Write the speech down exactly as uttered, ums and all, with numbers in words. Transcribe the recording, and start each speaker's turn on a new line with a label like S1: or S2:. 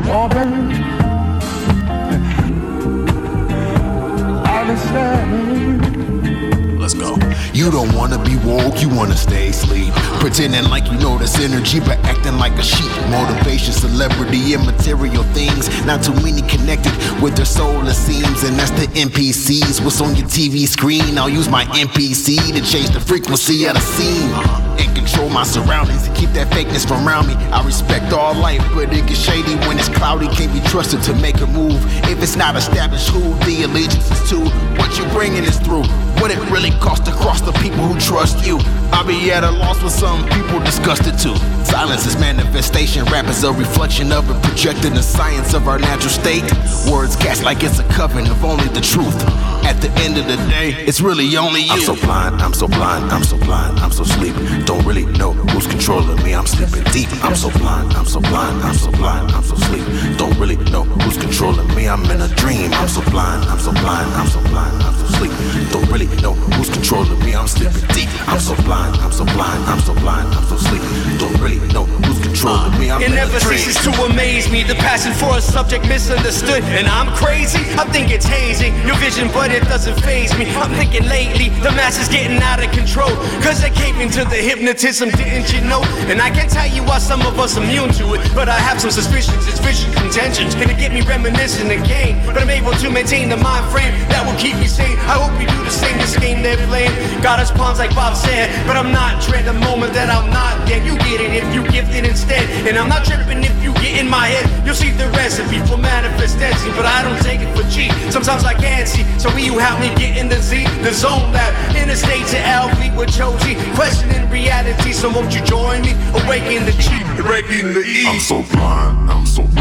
S1: Oh, baby, I understand.
S2: Let's go. You don't wanna be woke, you wanna stay asleep. Pretending like you know this energy, but acting like a sheep. Motivation, celebrity, immaterial things. Not too many connected with their soul, it seems. And that's the N P Cs. What's on your T V screen? I'll use my N P C to change the frequency of the scene. And control my surroundings and keep that fakeness from around me. I respect all life, but it gets shady when it's cloudy. Can't be trusted to make a move if it's not established who the allegiance is to. What you bringing is through. What it really costs to cross the people who trust you. I'll be at a loss with some people disgusted too. Silence is manifestation, rap is a reflection of it, projecting the science of our natural state. Words cast like it's a coven of only the truth. At the end of the day, it's really only you. I'm so blind, I'm so blind, I'm so blind, I'm so sleep. Don't really know who's controlling me, I'm sleeping deep. I'm so blind, I'm so blind, I'm so blind, I'm so sleep. Don't really know who's controlling me, I'm in a dream. I'm so blind, I'm so blind, I'm so blind, I'm so sleep. Don't really know who's controlling me, I'm sleeping deep. I'm so blind, I'm so blind, I'm so blind, I'm so sleep. Don't really know who's controlling me, I'm
S3: it
S2: in a dream.
S3: It never ceases to amaze me, the passion for a subject misunderstood. And I'm crazy, I think it's hazy, your vision, but it doesn't faze me. I'm thinking lately, the masses getting out of control, cause they came into the hypnotism, didn't you know? And I can't tell you why some of us immune to it, but I have some suspicions, it's vicious intentions. It'll get me reminiscing again, but I'm able to maintain the mind frame that will keep me sane. I hope you do the same, this game they're playing. Got us pawns like Bob said, but I'm not dread the moment that I'm not dead. You get it if you gift it instead, and I'm not tripping if you get in my head. You'll see the recipe for manifestation, but I don't take it for cheap. Sometimes I can't see, so will you help me get in the Z, the zone lab, interstate to L V with Choji, questioning reality, so won't you join me? Awaken the G, breaking the E.
S4: I'm so blind, I'm so blind.